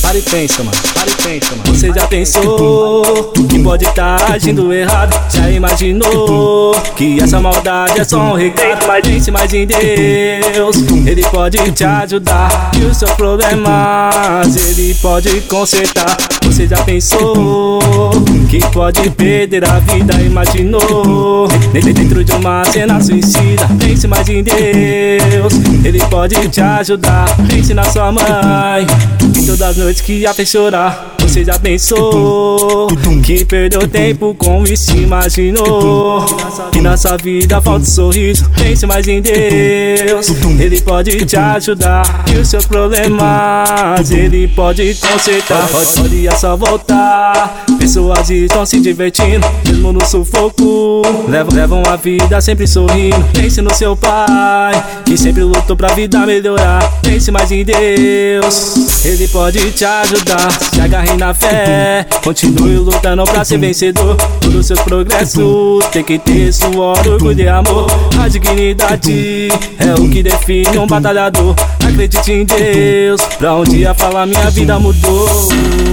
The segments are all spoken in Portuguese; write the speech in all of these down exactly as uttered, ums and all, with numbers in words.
Para e pensa, mano, para e pensa, mano. Você já pensou que pode tá agindo errado? Já imaginou que essa maldade é só um recado? Mas pense mais em Deus, Ele pode te ajudar. E os seus problemas Ele pode consertar. Você já pensou que pode perder a vida? Imaginou dentro de uma cena suicida? Pense mais em Deus, Ele pode te ajudar. Pense na sua mãe em todas as noites que a fez chorar. Você já pensou que perdeu tempo com isso? Imaginou que na sua vida falta um sorriso? Pense mais em Deus, Ele pode te ajudar. E os seus problemas Ele pode consertar. Pode é só voltar. Pessoas estão se divertindo, mesmo no sufoco, levam, levam a vida sempre sorrindo. Pense no seu pai, que sempre lutou pra vida melhorar. Pense mais em Deus, Ele pode te ajudar. Se agarre na fé, continue lutando pra ser vencedor. Todos os seus progressos tem que ter suor, orgulho e amor. A dignidade é o que define um batalhador. Acredite em Deus, pra um dia falar minha vida mudou.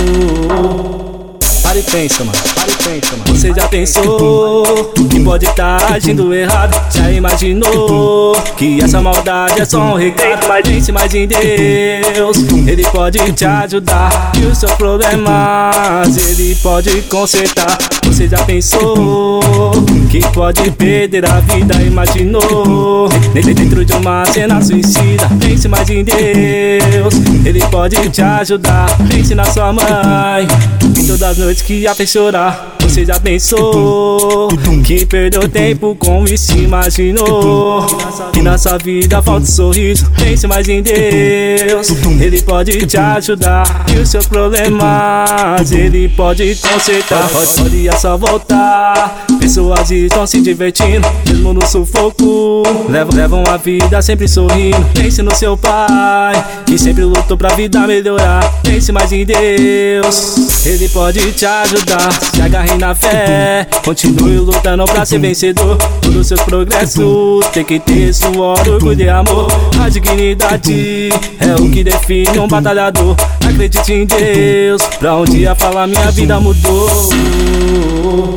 Para e pensa, mano, para e pensa, mano. Você já pensou que pode tá agindo errado? Já imaginou que essa maldade é só um recado? Mas pense mais em Deus, Ele pode te ajudar. E os seus problemas Ele pode consertar. Você já pensou que pode perder a vida? Imaginou dentro de uma cena suicida? Pense mais em Deus, Ele pode te ajudar. Pense na sua mãe em todas as noites que a fez chorar. Você já pensou que perdeu tempo com isso? Imaginou que na sua vida falta um sorriso? Pense mais em Deus, Ele pode te ajudar. E os seus problemas Ele pode consertar. Pode é só voltar. Pessoas estão se divertindo, mesmo no sufoco, levam, levam a vida sempre sorrindo. Pense no seu pai, que sempre lutou pra vida melhorar. Pense mais em Deus, Ele pode te ajudar. Se agarre na fé, continue lutando pra ser vencedor. Todos os seus progressos tem que ter suor, orgulho e amor. A dignidade é o que define um batalhador. Acredite em Deus, pra um dia falar minha vida mudou.